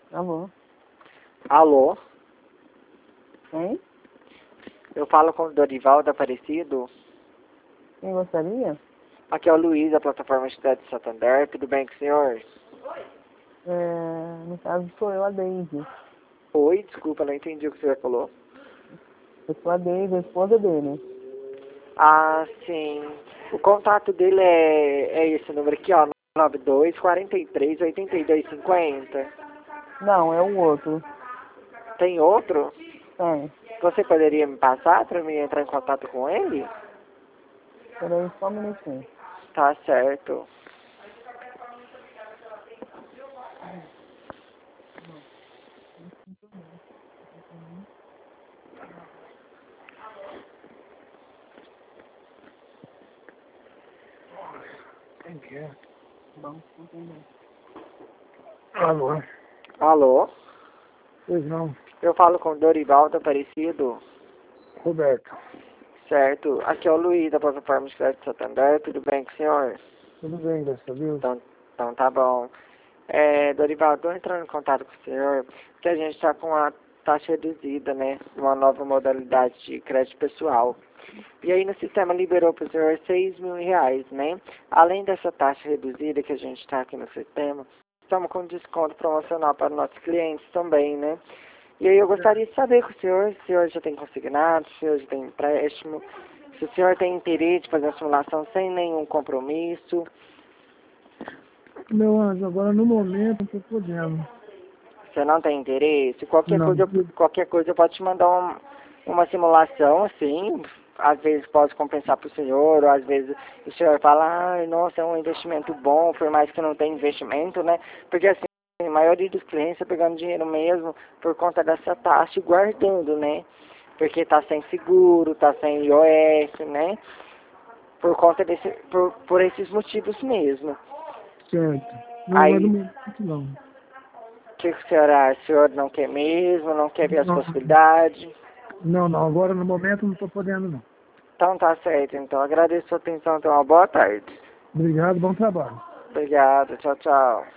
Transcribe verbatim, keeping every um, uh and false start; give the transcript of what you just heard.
Alô? Alô? Quem? Eu falo com o Dorival da Aparecido. Quem gostaria? Aqui é o Luiz, da plataforma Cidade de Santander. Tudo bem com o senhor? É, no caso, sou eu, a Deise. Oi, desculpa, não entendi o que o senhor falou. Eu sou a Deise, a esposa dele. Ah, sim. O contato dele é, é esse número aqui, ó. nove dois, quatro três, oito dois cinco zero. Não, é o outro. Tem outro? Tem. Você poderia me passar para mim entrar em contato com ele? Peraí, só um minutinho. Tá certo. Quem que é? Bom, não tem não. Alô? Alô? Pois não. Eu falo com o Dorival da Aparecido. Roberto. Certo. Aqui é o Luiz, da plataforma Cidade de Santander. Tudo bem com o senhor? Tudo bem, graças a Deus. Então, então tá bom. É, Dorival, estou entrando em contato com o senhor, porque a gente está com a taxa reduzida, né? Uma nova modalidade de crédito pessoal. E aí no sistema liberou para o senhor seis mil reais, né? Além dessa taxa reduzida que a gente está aqui no sistema, estamos com desconto promocional para nossos clientes também, né? E aí eu gostaria de saber com o senhor, se o senhor já tem consignado, se o senhor já tem empréstimo, se o senhor tem interesse de fazer a simulação sem nenhum compromisso. Meu anjo, agora no momento não estou podendo. Você não tem interesse? Qualquer Não. coisa, eu- qualquer coisa eu posso te mandar um, uma simulação, assim, às vezes pode compensar para o senhor, ou às vezes o senhor fala, ah, nossa, é um investimento bom, por mais que não tenha investimento, né? Porque assim, a maioria dos clientes está pegando dinheiro mesmo por conta dessa taxa e guardando, né? Porque tá sem seguro, tá sem I O F, né? Por conta desse, por, por esses motivos mesmo. Certo. Não, mas no Aí, momento não. o que, que o senhor acha? O senhor não quer mesmo, não quer ver as Não, possibilidades? não, não. Agora no momento não estou podendo não. Então tá certo, então agradeço a sua atenção, então uma boa tarde. Obrigado, bom trabalho. Obrigado, tchau, tchau.